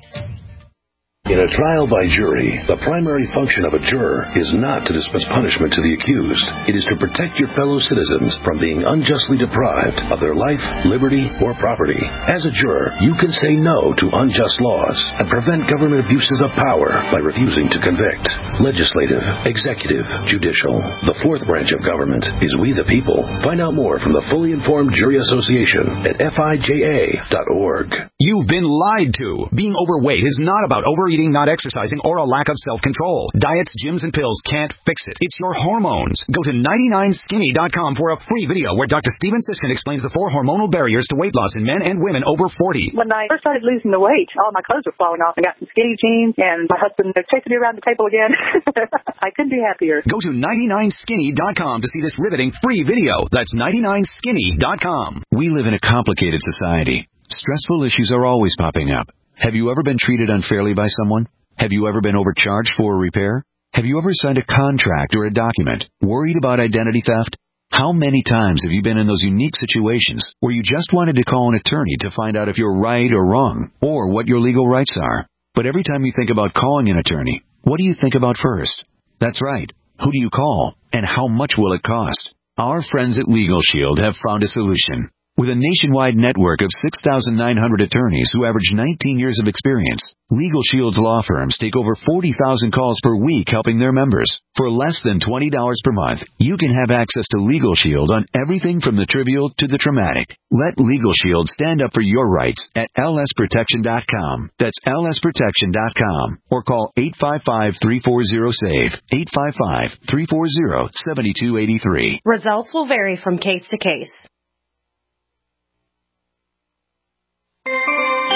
In a trial by jury, the primary function of a juror is not to dispense punishment to the accused. It is to protect your fellow citizens from being unjustly deprived of their life, liberty, or property. As a juror, you can say no to unjust laws and prevent government abuses of power by refusing to convict. Legislative, executive, judicial. The fourth branch of government is we the people. Find out more from the Fully Informed Jury Association at F I J A dot org. You've been lied to. Being overweight is not about overeating, not exercising, or a lack of self-control. Diets, gyms, and pills can't fix it. It's your hormones. Go to ninety-nine skinny dot com for a free video where Doctor Steven Siskin explains the four hormonal barriers to weight loss in men and women over forty. When I first started losing the weight, all my clothes were falling off. I got some skinny jeans, and my husband was chasing me around the table again. I couldn't be happier. Go to ninety-nine skinny dot com to see this riveting free video. That's ninety-nine skinny dot com. We live in a complicated society. Stressful issues are always popping up. Have you ever been treated unfairly by someone? Have you ever been overcharged for a repair? Have you ever signed a contract or a document worried about identity theft? How many times have you been in those unique situations where you just wanted to call an attorney to find out if you're right or wrong, or what your legal rights are? But every time you think about calling an attorney, what do you think about first? That's right. Who do you call, and how much will it cost? Our friends at Legal Shield have found a solution. With a nationwide network of six thousand nine hundred attorneys who average nineteen years of experience, Legal Shield's law firms take over forty thousand calls per week helping their members. For less than twenty dollars per month, you can have access to Legal Shield on everything from the trivial to the traumatic. Let Legal Shield stand up for your rights at L S protection dot com. That's L S protection dot com. Or call eight five five, three four zero, S A V E, eight five five, three four zero, seven two eight three. Results will vary from case to case.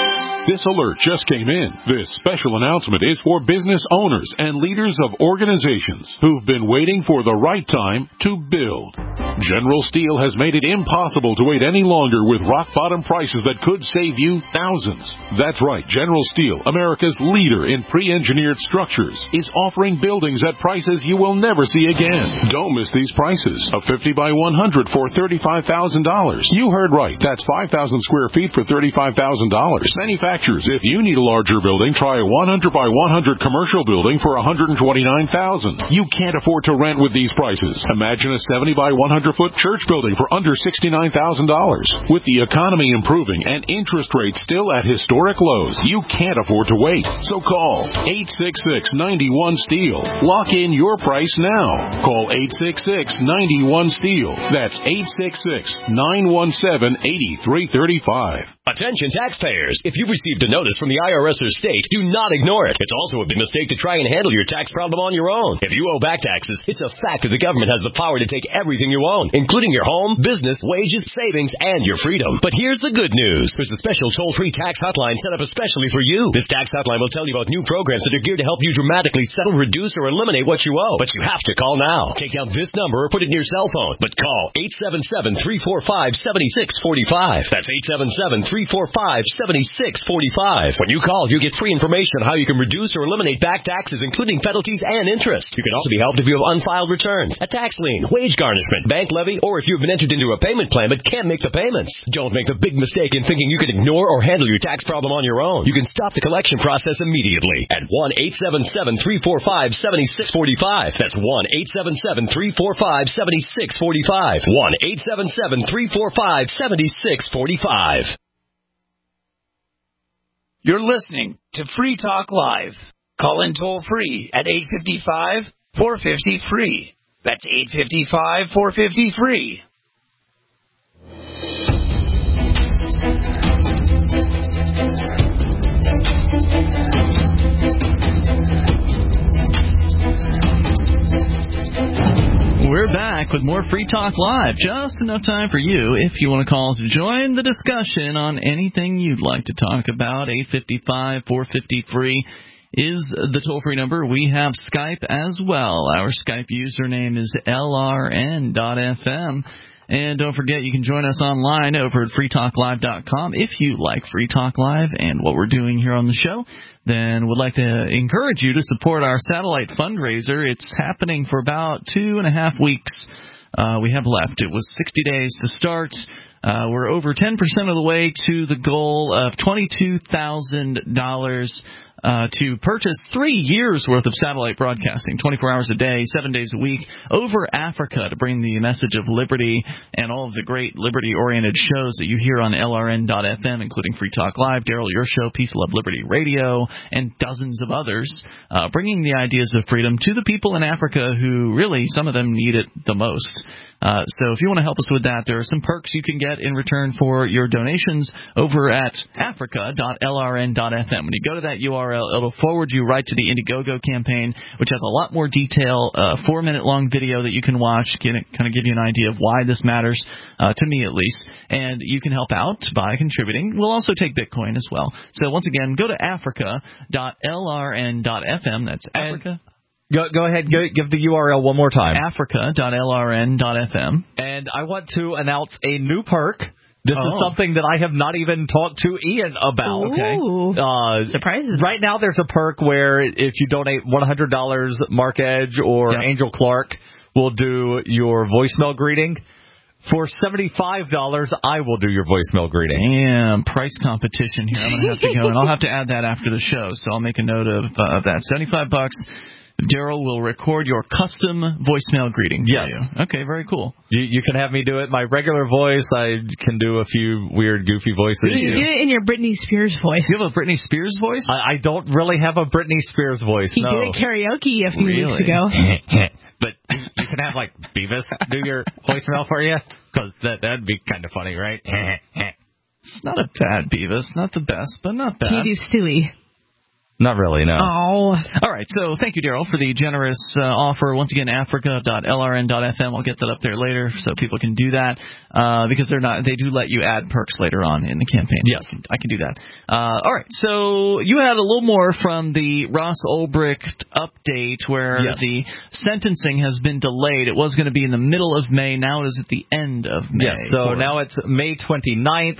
This alert just came in. This special announcement is for business owners and leaders of organizations who've been waiting for the right time to build. General Steel has made it impossible to wait any longer with rock-bottom prices that could save you thousands. That's right, General Steel, America's leader in pre-engineered structures, is offering buildings at prices you will never see again. Don't miss these prices. A fifty by one hundred for thirty-five thousand dollars. You heard right. That's five thousand square feet for thirty-five thousand dollars. Manufacturers, if you need a larger building, try a one hundred by one hundred commercial building for one hundred twenty-nine thousand dollars. You can't afford to rent with these prices. Imagine a seventy by one hundred foot church building for under sixty-nine thousand dollars. With the economy improving and interest rates still at historic lows, you can't afford to wait. So call eight six six, nine one, STEEL. Lock in your price now. Call eight six six, nine one, STEEL. That's eight six six, nine one seven, eight three three five. Attention taxpayers. If you've received a notice from the I R S or state, do not ignore it. It's also a big mistake to try and handle your tax problem on your own. If you owe back taxes, it's a fact that the government has the power to take everything you own, including your home, business, wages, savings, and your freedom. But here's the good news. There's a special toll-free tax hotline set up especially for you. This tax hotline will tell you about new programs that are geared to help you dramatically settle, reduce, or eliminate what you owe. But you have to call now. Take down this number or put it in your cell phone. But call eight seven seven, three four five, seven six four five. That's eight seven seven, three four five, seven six four five. When you call, you get free information on how you can reduce or eliminate back taxes, including penalties and interest. You can also be helped if you have unfiled returns, a tax lien, wage garnishment, bank levy, or if you've been entered into a payment plan but can't make the payments. Don't make the big mistake in thinking you can ignore or handle your tax problem on your own. You can stop the collection process immediately at one eight seven seven, three four five, seven six four five. That's one eight seven seven, three four five, seven six four five. one eight seven seven, three four five, seven six four five. You're listening to Free Talk Live. Call in toll free at eight five five, four five zero, free. That's eight five five, four five zero, free. We're back with more Free Talk Live. Just enough time for you, if you want to call to join the discussion on anything you'd like to talk about. eight five five, four five zero, free is the toll-free number. We have Skype as well. Our Skype username is L R N dot F M. And don't forget, you can join us online over at free talk live dot com. If you like Free Talk Live and what we're doing here on the show, then we'd like to encourage you to support our satellite fundraiser. It's happening for about two and a half weeks uh, we have left. It was sixty days to start. Uh, we're over ten percent of the way to the goal of twenty-two thousand dollars Uh, to purchase three years' worth of satellite broadcasting, twenty-four hours a day, seven days a week, over Africa to bring the message of liberty and all of the great liberty-oriented shows that you hear on L R N dot F M, including Free Talk Live, Daryl, your show, Peace, Love, Liberty Radio, and dozens of others, uh, bringing the ideas of freedom to the people in Africa who really, some of them need it the most. Uh, so if you want to help us with that, there are some perks you can get in return for your donations over at africa dot L R N dot F M. When you go to that U R L, it'll forward you right to the Indiegogo campaign, which has a lot more detail, a uh, four-minute-long video that you can watch, kind of give you an idea of why this matters, uh, to me at least. And you can help out by contributing. We'll also take Bitcoin as well. So once again, go to africa dot L R N dot F M. That's Africa. And Go, go ahead, go, give the U R L one more time. africa dot L R N dot F M. And I want to announce a new perk. This oh. is something that I have not even talked to Ian about. Okay. Uh, Surprises. Right now there's a perk where if you donate one hundred dollars, Mark Edge or yep. Angel Clark will do your voicemail greeting. For seventy-five dollars, I will do your voicemail greeting. Damn, price competition here. I'm going to have to go, and I'll have to add that after the show, so I'll make a note of, uh, of that. seventy-five bucks. Daryl will record your custom voicemail greeting for yes. you. Okay, very cool. You, you can have me do it. My regular voice, I can do a few weird, goofy voices. You do it in your Britney Spears voice. You have a Britney Spears voice? I, I don't really have a Britney Spears voice, he no. He did karaoke a few really? weeks ago. But you can have, like, Beavis do your voicemail for you? Because that, that'd be kind of funny, right? It's not a bad Beavis. Not the best, but not bad. Can you do Stewie? Not really, no. Oh. All right, so thank you, Daryl, for the generous uh, offer. Once again, Africa dot L R N dot F M. I'll get that up there later so people can do that uh, because they're not. They do let you add perks later on in the campaign. So Yes. I can, I can do that. Uh, all right, so you had a little more from the Ross Ulbricht update where Yes. the sentencing has been delayed. It was going to be in the middle of May. Now it is at the end of May. Yes, so now it's May twenty-ninth.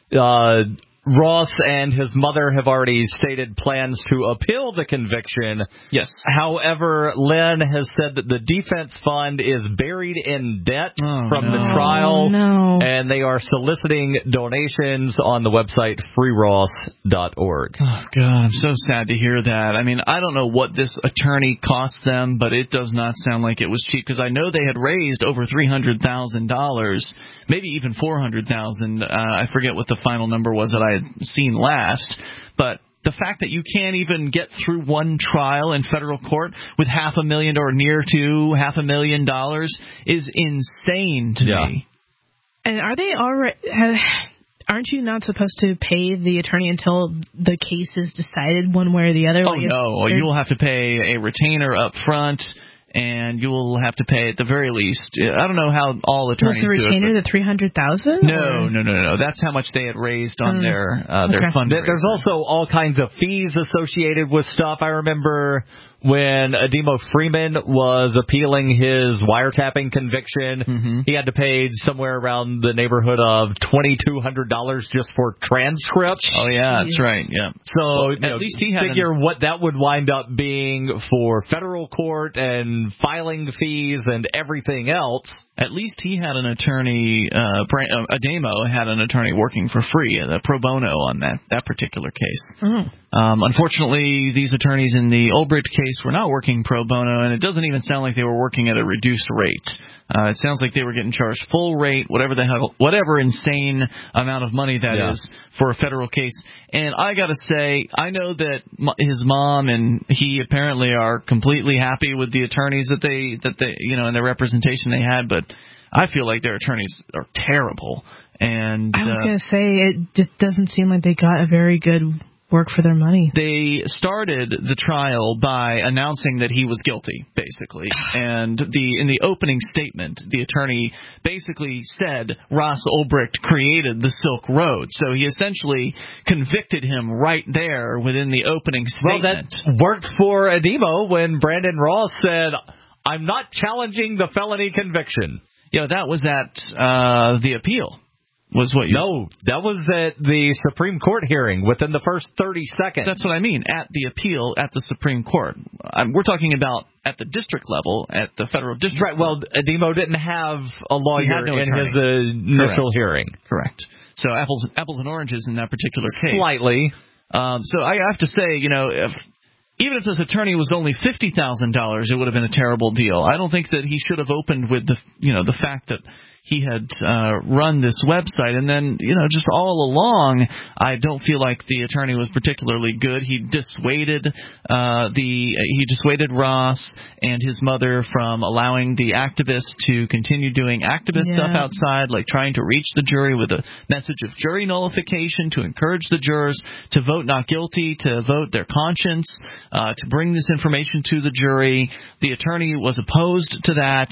Uh, Ross and his mother have already stated plans to appeal the conviction. Yes. However, Lynn has said that the defense fund is buried in debt oh, from no. the trial, oh, no. and they are soliciting donations on the website free ross dot org. Oh, God, I'm so sad to hear that. I mean, I don't know what this attorney cost them, but it does not sound like it was cheap, because I know they had raised over three hundred thousand dollars, maybe even four hundred thousand dollars. Uh, I forget what the final number was that I had seen last, but the fact that you can't even get through one trial in federal court with half a million or near to half a million dollars is insane to yeah. me. And are they already... Uh, aren't you not supposed to pay the attorney until the case is decided one way or the other? Oh, like no. You will have to pay a retainer up front, and you will have to pay at the very least. I don't know how all attorneys do it. Was the retainer do it, the three hundred thousand dollars? No, no, no, no. That's how much they had raised on um, their uh, their okay. fundraiser. There's also all kinds of fees associated with stuff. I remember when Ademo Freeman was appealing his wiretapping conviction, mm-hmm. he had to pay somewhere around the neighborhood of twenty-two hundred dollars just for transcripts. Oh, yeah, that's right, yeah. So well, you at know, least he had figure an... what that would wind up being for federal court and filing fees and everything else. At least he had an attorney, uh, Ademo had an attorney working for free, uh, pro bono on that, that particular case. Mm. Um, unfortunately, these attorneys in the Ulbricht case were not working pro bono, and it doesn't even sound like they were working at a reduced rate. Uh, it sounds like they were getting charged full rate, whatever the hell, whatever insane amount of money that yeah. is for a federal case. And I got to say, I know that m- his mom and he apparently are completely happy with the attorneys that they that they you know and the representation they had, but I feel like their attorneys are terrible. And I was uh, going to say, it just doesn't seem like they got a very good work for their money. They started the trial by announcing that he was guilty, basically. And the in the opening statement, the attorney basically said Ross Ulbricht created the Silk Road. So he essentially convicted him right there within the opening statement. Well, that worked for Ademo when Brandon Ross said, I'm not challenging the felony conviction. Yeah, that was at uh, the appeal. Was what you No, that was at the Supreme Court hearing within the first thirty seconds. That's what I mean, at the appeal at the Supreme Court. I'm, we're talking about at the district level, at the federal district. Right, well, Ademo didn't have a lawyer no in attorney. his uh, initial Correct. hearing. Correct. So apples apples and oranges in that particular case. Slightly. Um, so I have to say, you know, if, even if this attorney was only fifty thousand dollars, it would have been a terrible deal. I don't think that he should have opened with the, you know, the fact that he had uh, run this website, and then, you know, just all along, I don't feel like the attorney was particularly good. He dissuaded uh, the he dissuaded Ross and his mother from allowing the activists to continue doing activist Yeah. stuff outside, like trying to reach the jury with a message of jury nullification, to encourage the jurors to vote not guilty, to vote their conscience, uh, to bring this information to the jury. The attorney was opposed to that.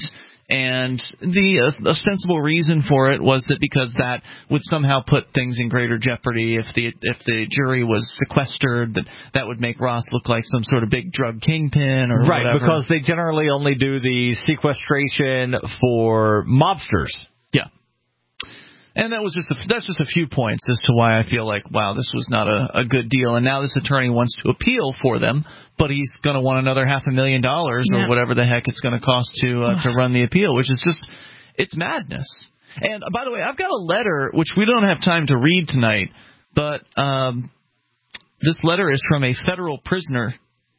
And the uh, ostensible reason for it was that because that would somehow put things in greater jeopardy if the if the jury was sequestered, that that would make Ross look like some sort of big drug kingpin or right, whatever. because they generally only do the sequestration for mobsters. Yeah. And that was just a, that's just a few points as to why I feel like, wow, this was not a, a good deal. And now this attorney wants to appeal for them, but he's going to want another half a million dollars Yeah. or whatever the heck it's going to cost to uh, to run the appeal, which is just, it's madness. And uh, by the way, I've got a letter, which we don't have time to read tonight, but um, this letter is from a federal prisoner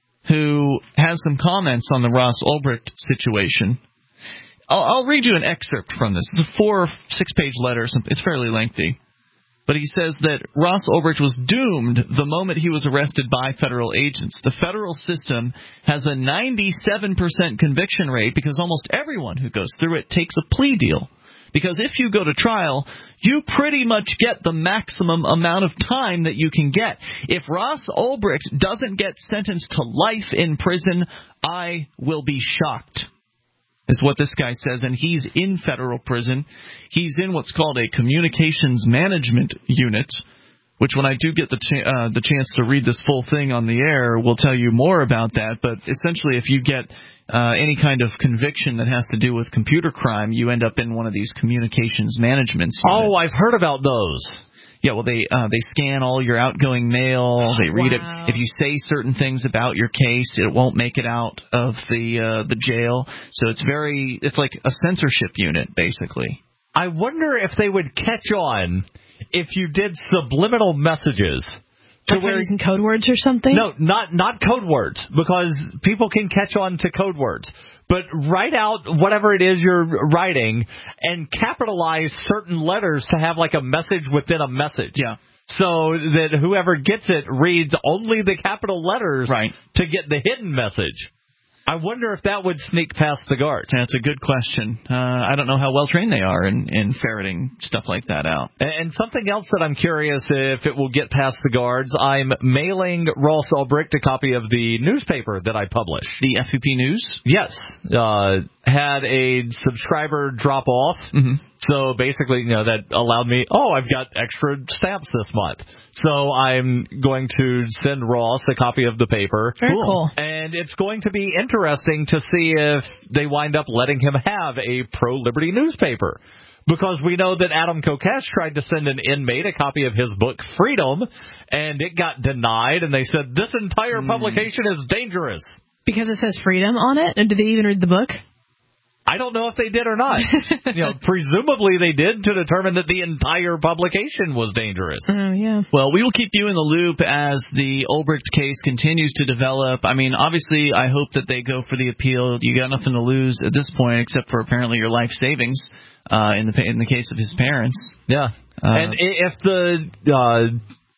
who has some comments on the Ross Ulbricht situation. I'll, I'll read you an excerpt from this. It's a four or six-page letter. It's fairly lengthy. But he says that Ross Ulbricht was doomed the moment he was arrested by federal agents. The federal system has a ninety-seven percent conviction rate because almost everyone who goes through it takes a plea deal. Because if you go to trial, you pretty much get the maximum amount of time that you can get. If Ross Ulbricht doesn't get sentenced to life in prison, I will be shocked, is what this guy says. And he's in federal prison. He's in what's called a communications management unit, which when I do get the ch- uh, the chance to read this full thing on the air, we'll tell you more about that. But essentially, if you get uh, any kind of conviction that has to do with computer crime, you end up in one of these communications management units. Oh, I've heard about those. Yeah, well, they uh, they scan all your outgoing mail. They read Wow. it. If you say certain things about your case, it won't make it out of the uh, the jail. So it's very it's like a censorship unit, basically. I wonder if they would catch on if you did subliminal messages. To Like where, using code words or something? no, not not code words, because people can catch on to code words. But write out whatever it is you're writing and capitalize certain letters to have like a message within a message. Yeah. So that whoever gets it reads only the capital letters right. to get the hidden message. I wonder if that would sneak past the guard. That's a good question. Uh, I don't know how well trained they are in, in ferreting stuff like that out. And something else that I'm curious if it will get past the guards, I'm mailing Ross Ulbricht a copy of the newspaper that I publish. The F U P News? Yes. Uh, had a subscriber drop off. Mm-hmm. So basically, you know, that allowed me, oh, I've got extra stamps this month. So I'm going to send Ross a copy of the paper. Very cool. cool. And it's going to be interesting to see if they wind up letting him have a pro-liberty newspaper. Because we know that Adam Kokesh tried to send an inmate a copy of his book, Freedom, and it got denied, and they said, this entire mm. publication is dangerous. Because it says freedom on it? And did they even read the book? I don't know if they did or not. you know, presumably they did to determine that the entire publication was dangerous. Oh, yeah. Well, we will keep you in the loop as the Ulbricht case continues to develop. I mean, obviously, I hope that they go for the appeal. You got nothing to lose at this point except for apparently your life savings uh, in the in the case of his parents. Yeah. Uh, and if the uh,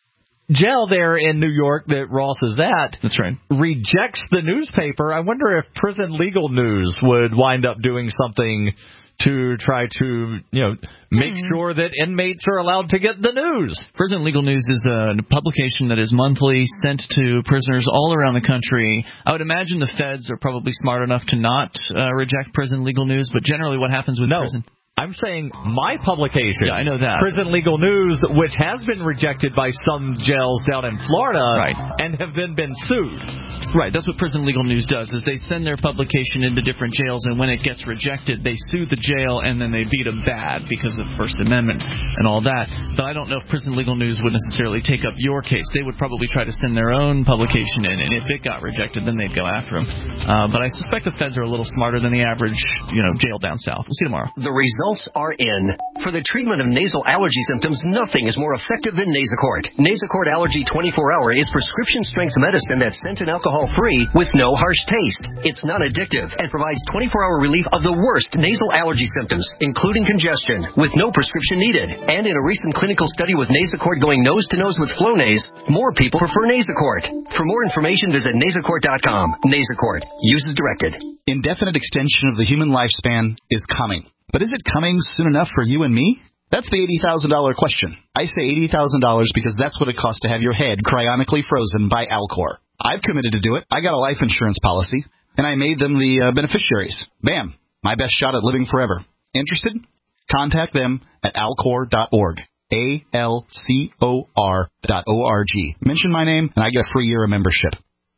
jail there in New York that Ross is at that's right. rejects the newspaper, I wonder if Prison Legal News would wind up doing something to try to, you know, make mm. sure that inmates are allowed to get the news. Prison Legal News is a publication that is monthly, sent to prisoners all around the country. I would imagine the feds are probably smart enough to not uh, reject Prison Legal News, but generally what happens with no. prison... I'm saying my publication, yeah, I know that. Prison Legal News, which has been rejected by some jails down in Florida right. and have then been sued. Right, that's what Prison Legal News does, is they send their publication into different jails, and when it gets rejected, they sue the jail, and then they beat them bad because of the First Amendment and all that. But I don't know if Prison Legal News would necessarily take up your case. They would probably try to send their own publication in, and if it got rejected, then they'd go after them. Uh, but I suspect the feds are a little smarter than the average, you know, jail down south. We'll see you tomorrow. The results are in. For the treatment of nasal allergy symptoms, nothing is more effective than Nasacort. Nasacort Allergy twenty-four hour is prescription-strength medicine that's scent and alcohol-free with no harsh taste. It's non-addictive and provides twenty-four hour relief of the worst nasal allergy symptoms, including congestion, with no prescription needed. And in a recent clinical study with Nasacort going nose-to-nose with Flonase, more people prefer Nasacort. For more information, visit Nasacort dot com. Nasacort. Use as directed. Indefinite extension of the human lifespan is coming. But is it coming soon enough for you and me? That's the eighty thousand dollars question. I say eighty thousand dollars because that's what it costs to have your head cryonically frozen by Alcor. I've committed to do it. I got a life insurance policy, and I made them the uh, beneficiaries. Bam. My best shot at living forever. Interested? Contact them at alcor dot org. A L C O R dot O R G. Mention my name, and I get a free year of membership.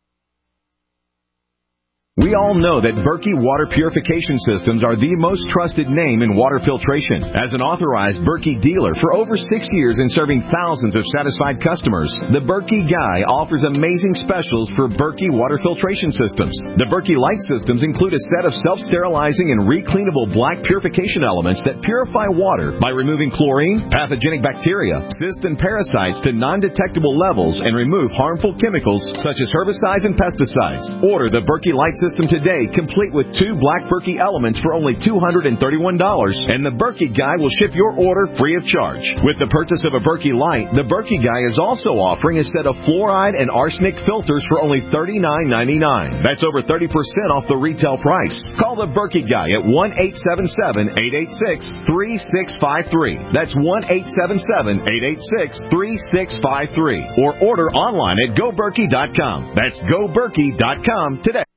We all know that Berkey Water Purification Systems are the most trusted name in water filtration. As an authorized Berkey dealer for over six years and serving thousands of satisfied customers, the Berkey Guy offers amazing specials for Berkey Water Filtration Systems. The Berkey Light Systems include a set of self-sterilizing and recleanable black purification elements that purify water by removing chlorine, pathogenic bacteria, cysts, and parasites to non-detectable levels and remove harmful chemicals such as herbicides and pesticides. Order the Berkey Light Systems system today, complete with two Black Berkey elements for only two hundred thirty-one dollars, and the Berkey Guy will ship your order free of charge. With the purchase of a Berkey Light, the Berkey Guy is also offering a set of fluoride and arsenic filters for only thirty-nine ninety-nine. That's over thirty percent off the retail price. Call the Berkey Guy at one eight seven seven, eight eight six, three six five three. That's one eight seven seven, eight eight six, three six five three. Or order online at go berkey dot com. That's go berkey dot com today.